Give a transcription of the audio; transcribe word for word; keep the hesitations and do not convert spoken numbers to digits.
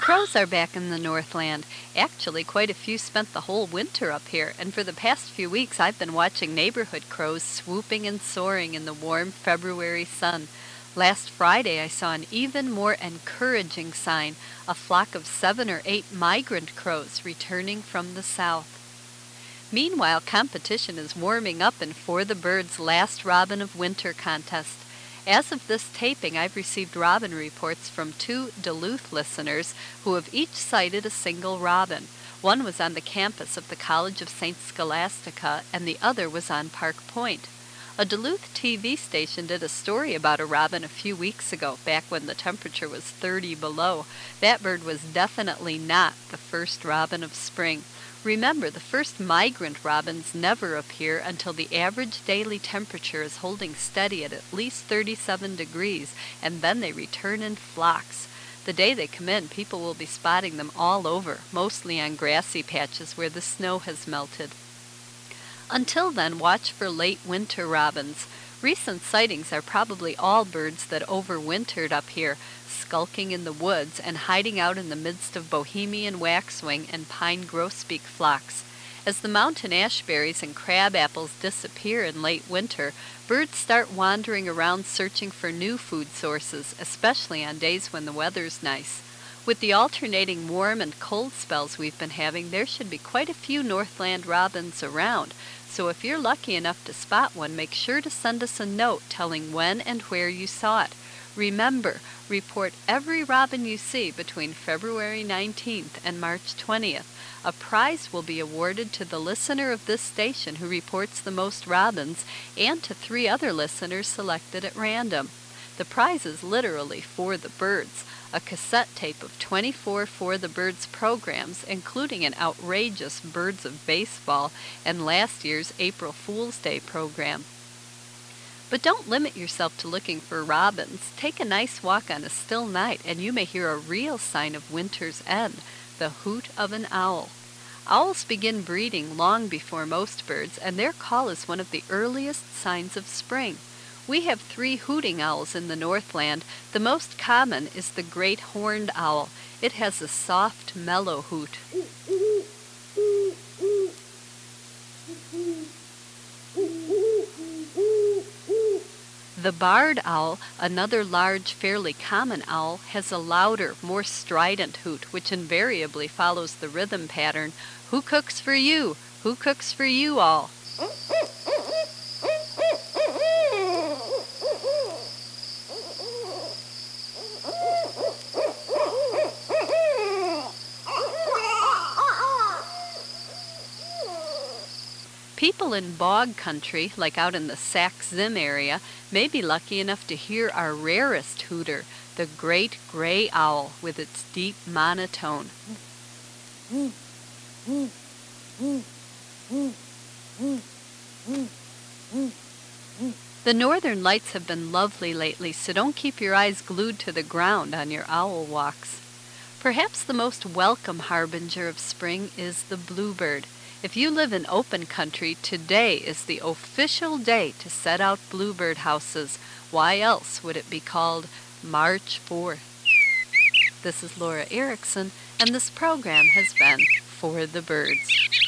Crows are back in the Northland. Actually, quite a few spent the whole winter up here, and for the past few weeks I've been watching neighborhood crows swooping and soaring in the warm February sun. Last Friday I saw an even more encouraging sign, a flock of seven or eight migrant crows returning from the south. Meanwhile, competition is warming up in For the Birds' Last Robin of Winter contest. As of this taping, I've received robin reports from two Duluth listeners who have each sighted a single robin. One was on the campus of the College of Saint Scholastica, and the other was on Park Point. A Duluth T V station did a story about a robin a few weeks ago, back when the temperature was thirty below. That bird was definitely not the first robin of spring. Remember, the first migrant robins never appear until the average daily temperature is holding steady at at least thirty-seven degrees, and then they return in flocks. The day they come in, people will be spotting them all over, mostly on grassy patches where the snow has melted. Until then, watch for late winter robins. Recent sightings are probably all birds that overwintered up here, skulking in the woods and hiding out in the midst of Bohemian waxwing and pine grosbeak flocks. As the mountain ashberries and crab apples disappear in late winter, birds start wandering around searching for new food sources, especially on days when the weather's nice. With the alternating warm and cold spells we've been having, there should be quite a few Northland robins around, so if you're lucky enough to spot one, make sure to send us a note telling when and where you saw it. Remember, report every robin you see between February nineteenth and March twentieth. A prize will be awarded to the listener of this station who reports the most robins, and to three other listeners selected at random. The prize is literally For the Birds, a cassette tape of twenty-four For the Birds programs, including an outrageous Birds of Baseball and last year's April Fool's Day program. But don't limit yourself to looking for robins. Take a nice walk on a still night, and you may hear a real sign of winter's end, the hoot of an owl. Owls begin breeding long before most birds, and their call is one of the earliest signs of spring. We have three hooting owls in the Northland. The most common is the great horned owl. It has a soft, mellow hoot. The barred owl, another large, fairly common owl, has a louder, more strident hoot, which invariably follows the rhythm pattern, "Who cooks for you? Who cooks for you all?" People in bog country, like out in the Sac-Zim area, may be lucky enough to hear our rarest hooter, the great gray owl, with its deep monotone. The northern lights have been lovely lately, so don't keep your eyes glued to the ground on your owl walks. Perhaps the most welcome harbinger of spring is the bluebird. If you live in open country, today is the official day to set out bluebird houses. Why else would it be called March fourth? This is Laura Erickson, and this program has been For the Birds.